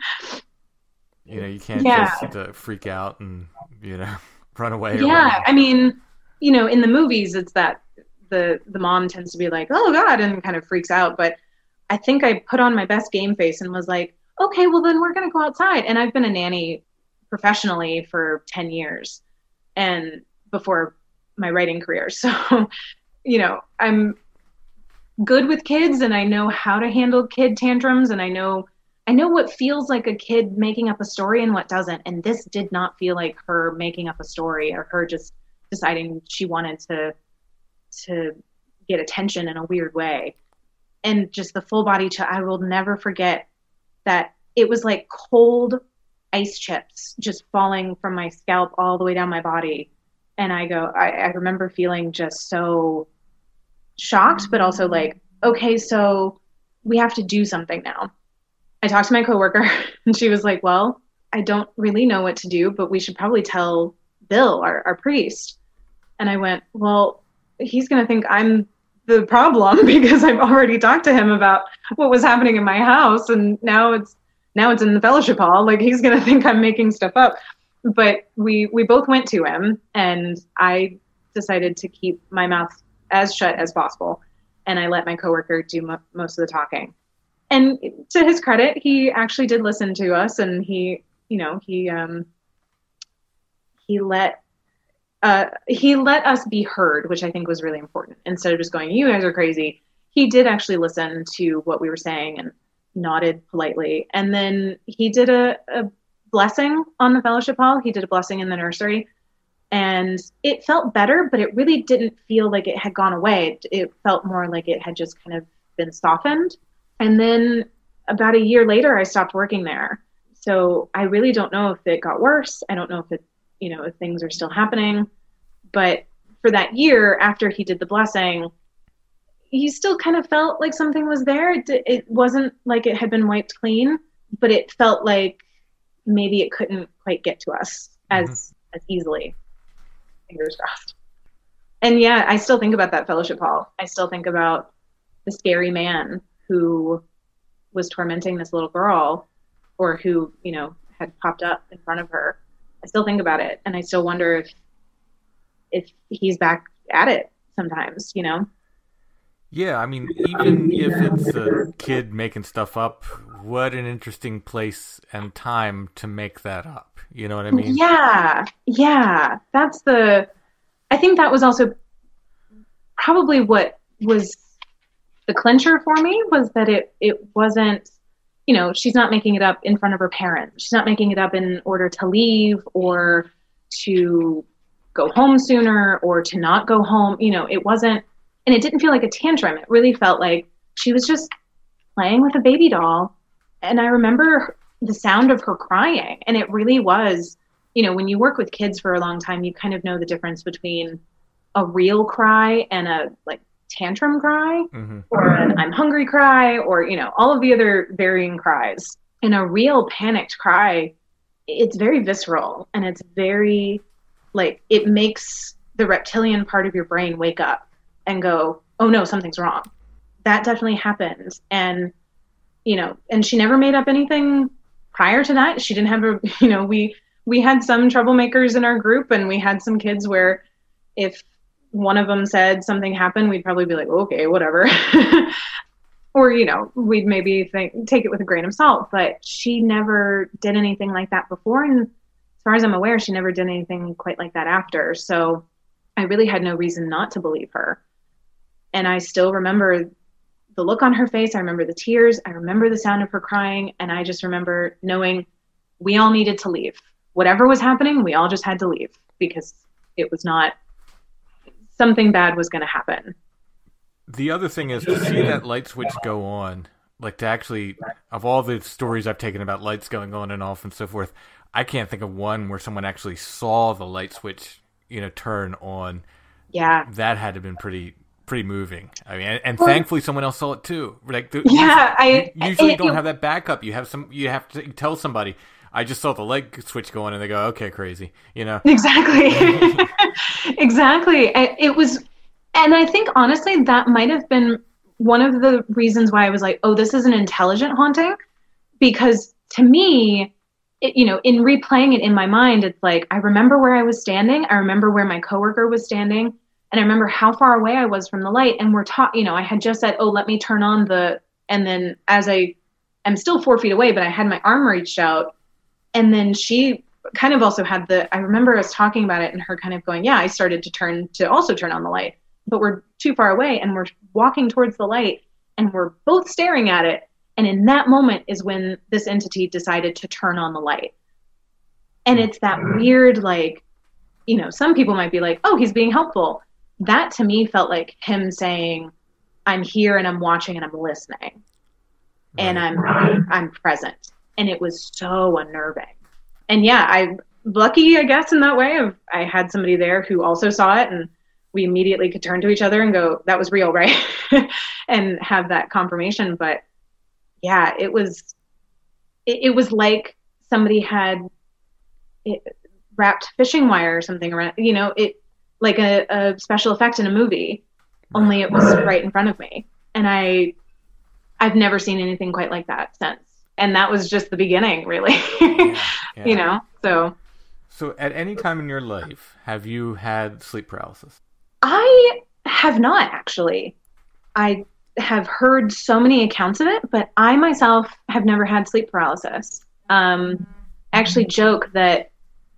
You can't just freak out and, run away. Yeah. I mean, in the movies, it's that the mom tends to be like, oh God, and kind of freaks out. But I think I put on my best game face and was like, okay, well then we're going to go outside. And I've been a nanny professionally for 10 years and before my writing career. So, I'm good with kids and I know how to handle kid tantrums and I know what feels like a kid making up a story and what doesn't. And this did not feel like her making up a story or her just deciding she wanted to get attention in a weird way. And just the full body I will never forget that it was like cold ice chips just falling from my scalp all the way down my body. And I remember feeling just so shocked, but also like, okay, so we have to do something now. I talked to my coworker and she was like, well, I don't really know what to do, but we should probably tell Bill, our priest. And I went, well, he's going to think I'm the problem because I've already talked to him about what was happening in my house. And now it's in the fellowship hall. Like he's going to think I'm making stuff up. But we both went to him and I decided to keep my mouth as shut as possible. And I let my coworker do most of the talking. And to his credit, he actually did listen to us and he let us be heard, which I think was really important. Instead of just going, you guys are crazy, he did actually listen to what we were saying and nodded politely. And then he did a blessing on the fellowship hall. He did a blessing in the nursery and it felt better, but it really didn't feel like it had gone away. It felt more like it had just kind of been softened. And then about a year later, I stopped working there. So I really don't know if it got worse. I don't know if it, if things are still happening. But for that year after he did the blessing, he still kind of felt like something was there. It wasn't like it had been wiped clean, but it felt like maybe it couldn't quite get to us as easily. Fingers crossed. And yeah, I still think about that fellowship hall. I still think about the scary man who was tormenting this little girl, or who, had popped up in front of her. I still think about it. And I still wonder if he's back at it sometimes, Yeah, I mean, even if it's a kid making stuff up, what an interesting place and time to make that up. You know what I mean? Yeah. I think that was also probably what was the clincher for me, was that it wasn't, she's not making it up in front of her parents. She's not making it up in order to leave or to go home sooner or to not go home. It wasn't, and it didn't feel like a tantrum. It really felt like she was just playing with a baby doll. And I remember the sound of her crying. And it really was, when you work with kids for a long time, you kind of know the difference between a real cry and a tantrum cry, or an I'm hungry cry, or, all of the other varying cries. And a real panicked cry, it's very visceral, and it's very it makes the reptilian part of your brain wake up and go, oh no, something's wrong. That definitely happened. And, and she never made up anything prior to that. She didn't have we had some troublemakers in our group, and we had some kids where if one of them said something happened, we'd probably be like, okay, whatever. Or, we'd maybe take it with a grain of salt. But she never did anything like that before. And as far as I'm aware, she never did anything quite like that after. So I really had no reason not to believe her. And I still remember the look on her face. I remember the tears. I remember the sound of her crying. And I just remember knowing we all needed to leave. Whatever was happening, we all just had to leave, because it was not, something bad was going to happen. The other thing is to see that light switch go on, to actually, of all the stories I've taken about lights going on and off and so forth, I can't think of one where someone actually saw the light switch, turn on. Yeah. That had to have been pretty moving. I mean, and thankfully someone else saw it too. I usually don't have that backup. You have to tell somebody, I just saw the light switch go on, and they go, okay, crazy, Exactly. Exactly. It was, and I think honestly, that might've been one of the reasons why I was like, oh, this is an intelligent haunting, because to me, in replaying it in my mind, it's like, I remember where I was standing. I remember where my coworker was standing, and I remember how far away I was from the light. And I had just said, oh, let me turn on and then as I'm still 4 feet away, but I had my arm reached out. And then she kind of also had I remember us talking about it and her kind of going, yeah, I started to also turn on the light, but we're too far away and we're walking towards the light and we're both staring at it. And in that moment is when this entity decided to turn on the light. And it's that weird, some people might be like, oh, he's being helpful. That to me felt like him saying, I'm here and I'm watching and I'm listening. And I'm present. And it was so unnerving. And yeah, I'm lucky, I guess, in that way. I had somebody there who also saw it, and we immediately could turn to each other and go, that was real, right? And have that confirmation. But yeah, it was like somebody had wrapped fishing wire or something around, like a special effect in a movie, only it was right in front of me. And I've never seen anything quite like that since. And that was just the beginning, really. Yeah. So at any time in your life, have you had sleep paralysis? I have not, actually. I have heard so many accounts of it, but I myself have never had sleep paralysis. I actually joke that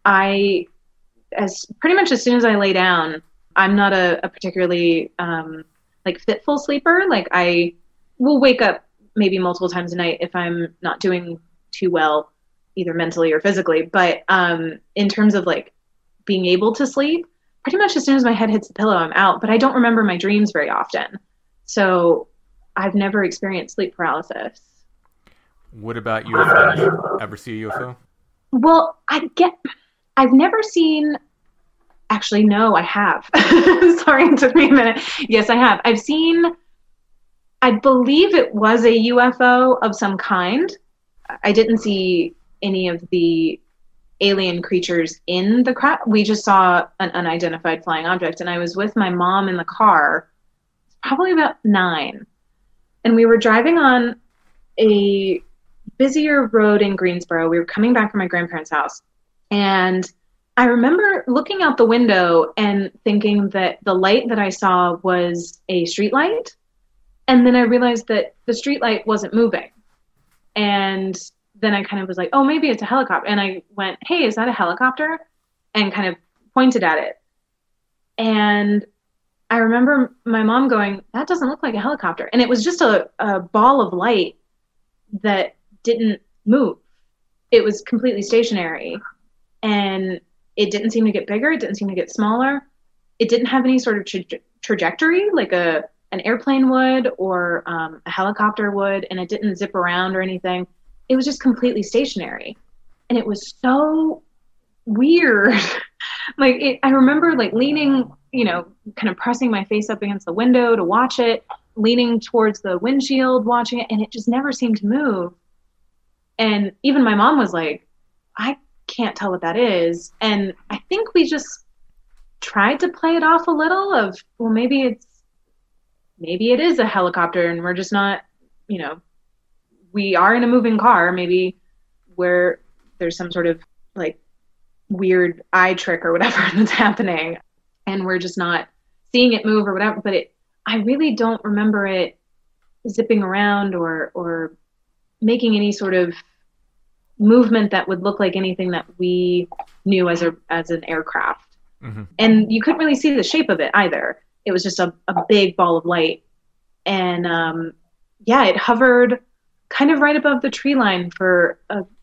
pretty much as soon as I lay down, I'm not a particularly fitful sleeper. I will wake up maybe multiple times a night if I'm not doing too well, either mentally or physically. But in terms of being able to sleep, pretty much as soon as my head hits the pillow, I'm out. But I don't remember my dreams very often. So I've never experienced sleep paralysis. What about UFOs? Ever see a UFO? Well, I've never seen, actually, no, I have. Sorry, it took me a minute. Yes, I have. I've seen, I believe it was a UFO of some kind. I didn't see any of the alien creatures in the craft. We just saw an unidentified flying object, and I was with my mom in the car, probably about 9. And we were driving on a busier road in Greensboro. We were coming back from my grandparents' house. And I remember looking out the window and thinking that the light that I saw was a street light. And then I realized that the street light wasn't moving. And then I kind of was like, oh, maybe it's a helicopter. And I went, hey, is that a helicopter? And kind of pointed at it. And I remember my mom going, that doesn't look like a helicopter. And it was just a ball of light that didn't move. It was completely stationary. And it didn't seem to get bigger. It didn't seem to get smaller. It didn't have any sort of trajectory like an airplane would or a helicopter would. And it didn't zip around or anything. It was just completely stationary. And it was so weird. I remember leaning, kind of pressing my face up against the window to watch it, leaning towards the windshield, watching it, and it just never seemed to move. And even my mom was like, I can't tell what that is. And I think we just tried to play it off a little of, well, maybe it is a helicopter and we're just not, we are in a moving car, maybe where there's some sort of weird eye trick or whatever that's happening and we're just not seeing it move or whatever. But I really don't remember it zipping around or making any sort of movement that would look like anything that we knew as an aircraft. Mm-hmm. And you couldn't really see the shape of it either. It was just a big ball of light. And it hovered kind of right above the tree line for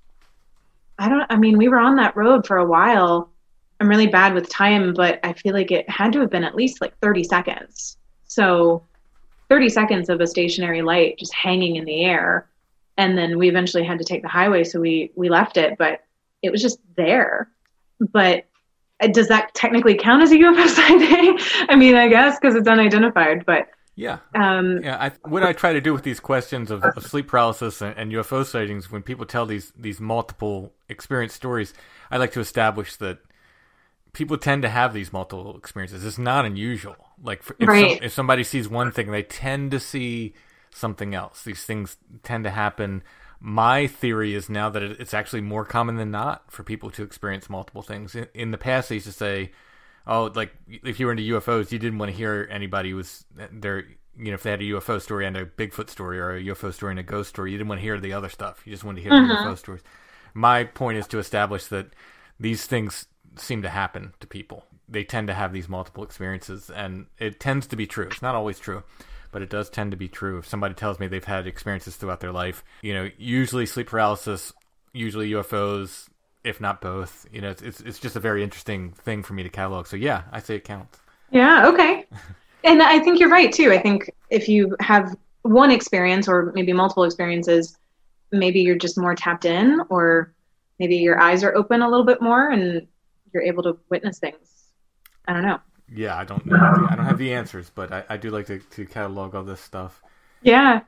we were on that road for a while. I'm really bad with time, but I feel like it had to have been at least 30 seconds. So 30 seconds of a stationary light just hanging in the air. And then we eventually had to take the highway. So we left it, but it was just there. But does that technically count as a UFO sighting? I mean, I guess because it's unidentified, but yeah. What I try to do with these questions of sleep paralysis and UFO sightings, when people tell these multiple experience stories, I like to establish that people tend to have these multiple experiences. It's not unusual. If somebody sees one thing, they tend to see something else. These things tend to happen. My theory is now that it's actually more common than not for people to experience multiple things. In the past, they used to say, oh, if you were into UFOs, you didn't want to hear anybody who was there. If they had a UFO story and a Bigfoot story or a UFO story and a ghost story, you didn't want to hear the other stuff. You just wanted to hear the UFO stories. My point is to establish that these things seem to happen to people. They tend to have these multiple experiences, and it tends to be true. It's not always true, but it does tend to be true. If somebody tells me they've had experiences throughout their life, usually sleep paralysis, usually UFOs, if not both. It's just a very interesting thing for me to catalog. So yeah, I say it counts. Yeah, okay. And I think you're right too. I think if you have one experience or maybe multiple experiences, maybe you're just more tapped in, or maybe your eyes are open a little bit more and you're able to witness things. I don't know. Yeah, I don't have the answers, but I do like to catalog all this stuff. Yeah.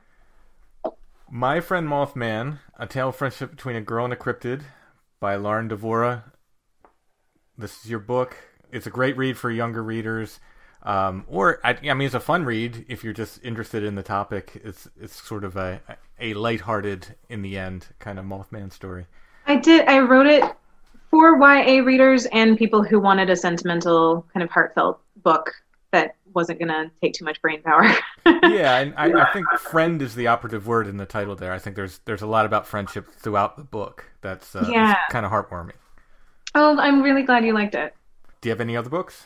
My Friend Mothman, A Tale of Friendship Between a Girl and a Cryptid by Lauren Devora. This is your book. It's a great read for younger readers. It's a fun read if you're just interested in the topic. It's sort of a lighthearted, in the end, kind of Mothman story. I wrote it for YA readers and people who wanted a sentimental, kind of heartfelt book that wasn't going to take too much brain power. Yeah, and I think friend is the operative word in the title there. I think there's a lot about friendship throughout the book that's kind of heartwarming. Oh, I'm really glad you liked it. Do you have any other books?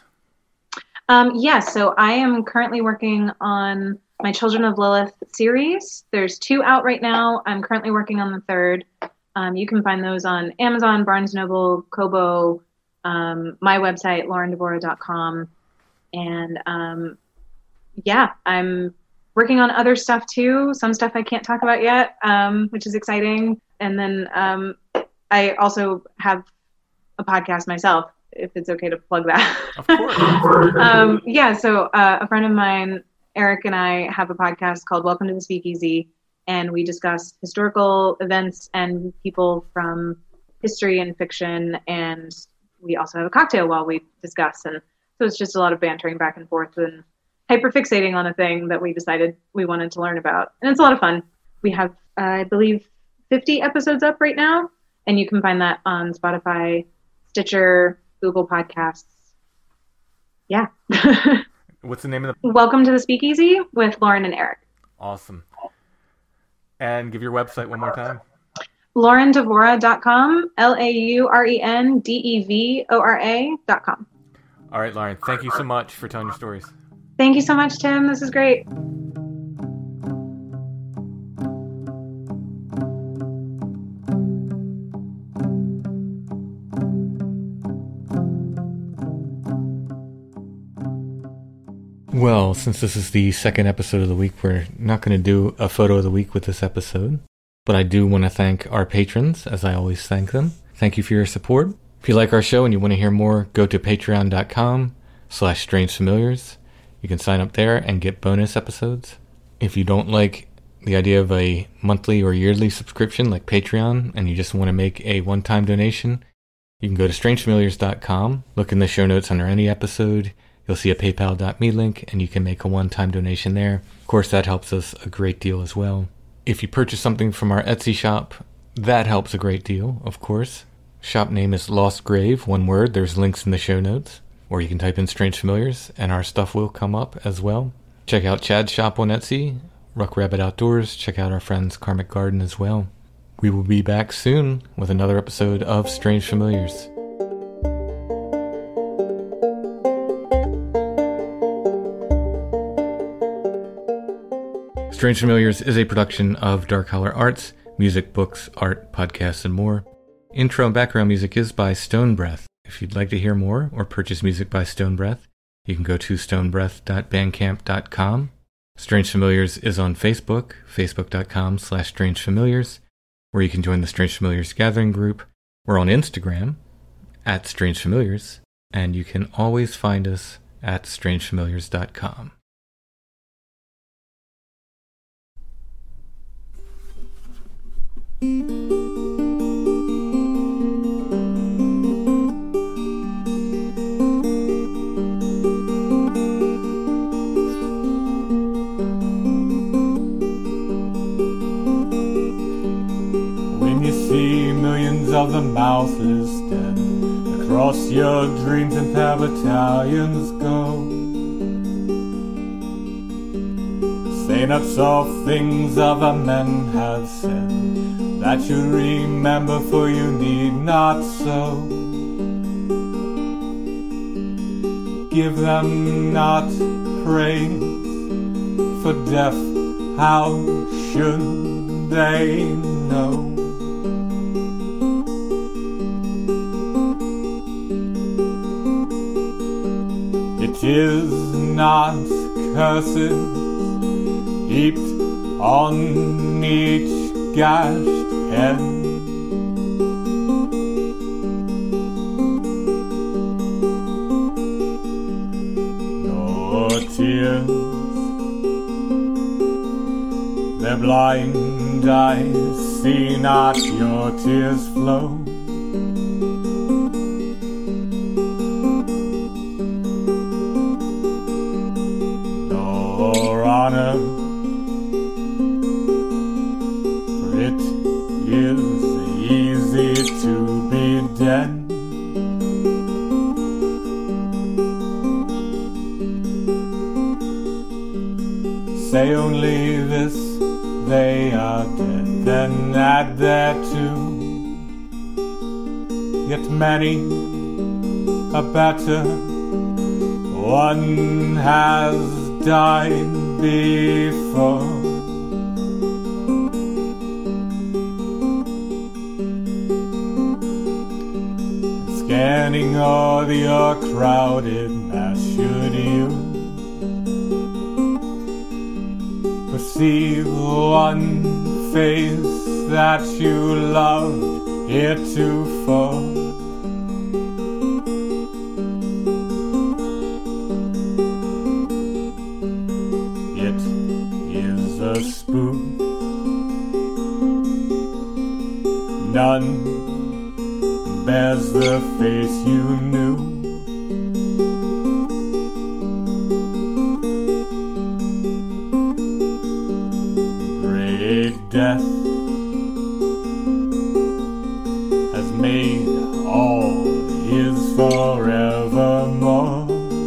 Yes, so I am currently working on my Children of Lilith series. There's 2 out right now. I'm currently working on the 3rd. You can find those on Amazon, Barnes & Noble, Kobo, my website, laurendevora.com. And I'm working on other stuff too. Some stuff I can't talk about yet, which is exciting. And then I also have a podcast myself, if it's okay to plug that. Of course. So a friend of mine, Eric, and I have a podcast called Welcome to the Speakeasy, and we discuss historical events and people from history and fiction, and we also have a cocktail while we discuss. And so it's just a lot of bantering back and forth and hyperfixating on a thing that we decided we wanted to learn about. And it's a lot of fun. We have, I believe, 50 episodes up right now, and you can find that on Spotify, Stitcher, Google Podcasts. Yeah. What's the name of the... Welcome to the Speakeasy with Lauren and Eric. Awesome. And give your website one more time. LaurenDevora.com, LaurendEvora.com. All right, Lauren, thank you so much for telling your stories. Thank you so much, Tim. This is great. Well, since this is the second episode of the week, we're not going to do a photo of the week with this episode. But I do want to thank our patrons, as I always thank them. Thank you for your support. If you like our show and you want to hear more, go to patreon.com/strangefamiliars. You can sign up there and get bonus episodes. If you don't like the idea of a monthly or yearly subscription like Patreon, and you just want to make a one-time donation, you can go to strangefamiliars.com, look in the show notes under any episode. You'll see a paypal.me link, and you can make a one-time donation there. Of course, that helps us a great deal as well. If you purchase something from our Etsy shop, that helps a great deal, of course. Shop name is Lost Grave, one word. There's links in the show notes. Or you can type in Strange Familiars, and our stuff will come up as well. Check out Chad's shop on Etsy, Ruck Rabbit Outdoors. Check out our friends Karmic Garden as well. We will be back soon with another episode of Strange Familiars. Strange Familiars is a production of Dark Holler Arts, music, books, art, podcasts, and more. Intro and background music is by Stone Breath. If you'd like to hear more or purchase music by Stone Breath, you can go to stonebreath.bandcamp.com. Strange Familiars is on Facebook, facebook.com/strangefamiliars, where you can join the Strange Familiars Gathering group. We're on Instagram, @strangefamiliars, and you can always find us at strangefamiliars.com. When you see millions of the mouthless dead across your dreams and pair battalions go, say not soft things other men have said, that you remember, for you need not so. Give them not praise for death, how should they know? It is not curses heaped on each gashed head, nor tears, their blind eyes see not your tears flow. Nor honor, to be dead. Say only this, they are dead, then add thereto yet many a better one has died before. Scanning all your crowded mass, should you see one face that you loved heretofore. It is a spook. None bears the face you knew. Great death has made all his forevermore.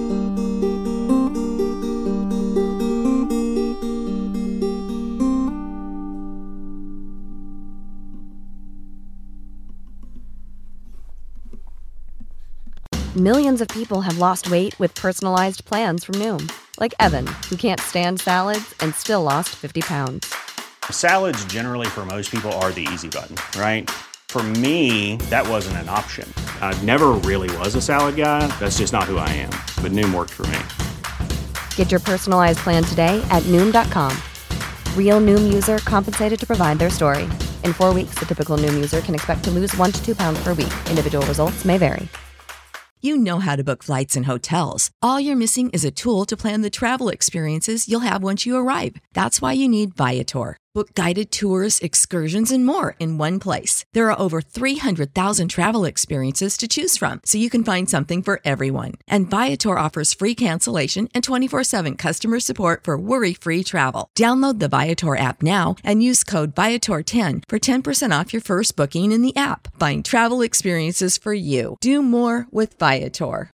Millions of people have lost weight with personalized plans from Noom. Like Evan, who can't stand salads and still lost 50 pounds. Salads generally for most people are the easy button, right? For me, that wasn't an option. I never really was a salad guy. That's just not who I am. But Noom worked for me. Get your personalized plan today at Noom.com. Real Noom user compensated to provide their story. In 4 weeks, the typical Noom user can expect to lose 1 to 2 pounds per week. Individual results may vary. You know how to book flights and hotels. All you're missing is a tool to plan the travel experiences you'll have once you arrive. That's why you need Viator. Book guided tours, excursions, and more in one place. There are over 300,000 travel experiences to choose from, so you can find something for everyone. And Viator offers free cancellation and 24/7 customer support for worry-free travel. Download the Viator app now and use code Viator10 for 10% off your first booking in the app. Find travel experiences for you. Do more with Viator.